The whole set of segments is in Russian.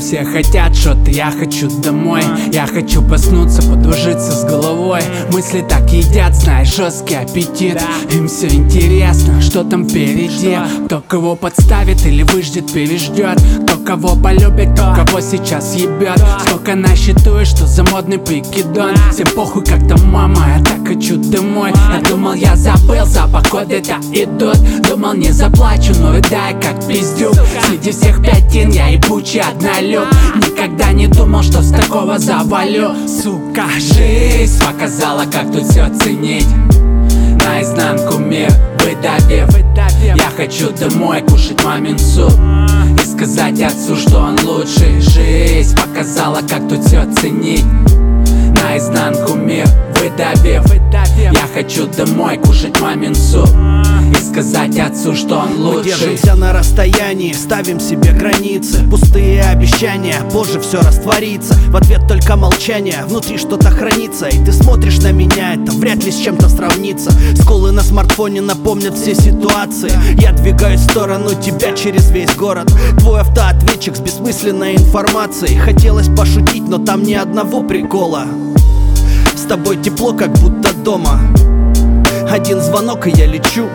все хотят что-то, я хочу домой. Я хочу проснуться, подружиться с головой. Мысли так едят, знаешь, жесткий аппетит. Им все интересно, что там впереди. Кто кого подставит или выждет, переждет. Кто кого полюбит, кто кого сейчас ебет. Сколько насчитаешь, что за модный прикидон. Всем похуй, как там мама, я так хочу домой. Я думал, я забыл, за походы-то идут. Думал, не заплачу, но рыдаю, как пиздюк. Среди всех пятин я ебучий однолюб. Никогда не думал, что с такого завалю. Сука, жизнь показала, как тут все ценить. Наизнанку мир выдавив. Я хочу домой кушать мамин суп и сказать отцу, что он лучший. Жизнь показала, как тут все ценить. Наизнанку мир выдавив. Я хочу домой кушать мамин суп и сказать отцу, что он лучший. Мы держимся на расстоянии, ставим себе границы. Пустые обещания, позже все растворится. В ответ только молчание, внутри что-то хранится. И ты смотришь на меня, это вряд ли с чем-то сравнится. Сколы на смартфоне напомнят все ситуации. Я двигаюсь в сторону тебя через весь город. Твой автоответчик с бессмысленной информацией. Хотелось пошутить, но там ни одного прикола. С тобой тепло, как будто дома. Один звонок, и я лечу.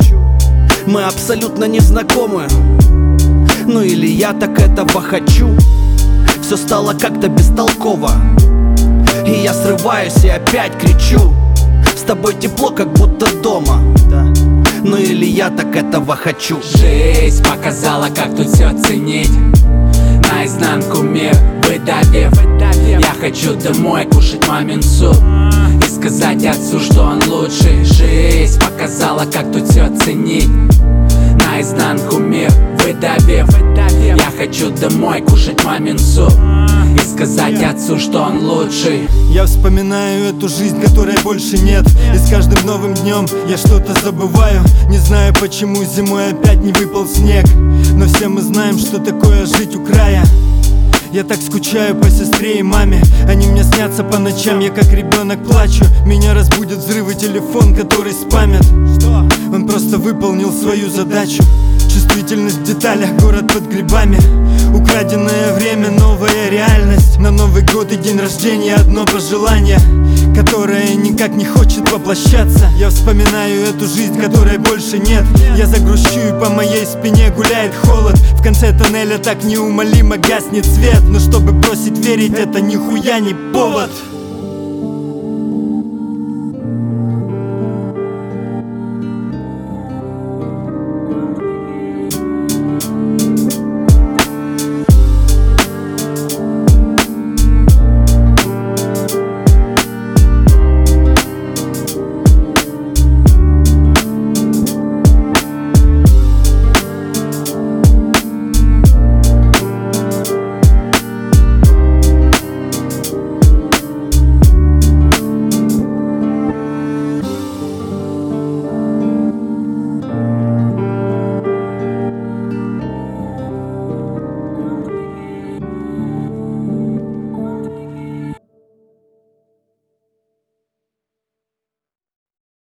Мы абсолютно не знакомы. Ну или я так этого хочу. Все стало как-то бестолково. И я срываюсь и опять кричу. С тобой тепло, как будто дома. Ну или я так этого хочу. Жизнь показала, как тут все ценить. Наизнанку мир выдавив. Я хочу домой кушать мамин суп и сказать отцу, что он лучший. Жизнь показала, как тут все ценить. Наизнанку мир выдавив. Я хочу домой кушать мамин суп и сказать отцу, что он лучший. Я вспоминаю эту жизнь, которой больше нет. И с каждым новым днем я что-то забываю. Не знаю, почему зимой опять не выпал снег. Но все мы знаем, что такое жить у края. Я так скучаю по сестре и маме. Они мне снятся по ночам, я как ребенок плачу. Меня разбудит взрыв и телефон, который спамит. Он просто выполнил свою задачу. Чувствительность в деталях, город под грибами. Украденное время, новая реальность. На Новый год и день рождения одно пожелание, которое никак не хочет воплощаться. Я вспоминаю эту жизнь, которой больше нет. Я загрущу, и по моей спине гуляет холод. В конце тоннеля так неумолимо гаснет свет. Но чтобы бросить верить, это нихуя не повод.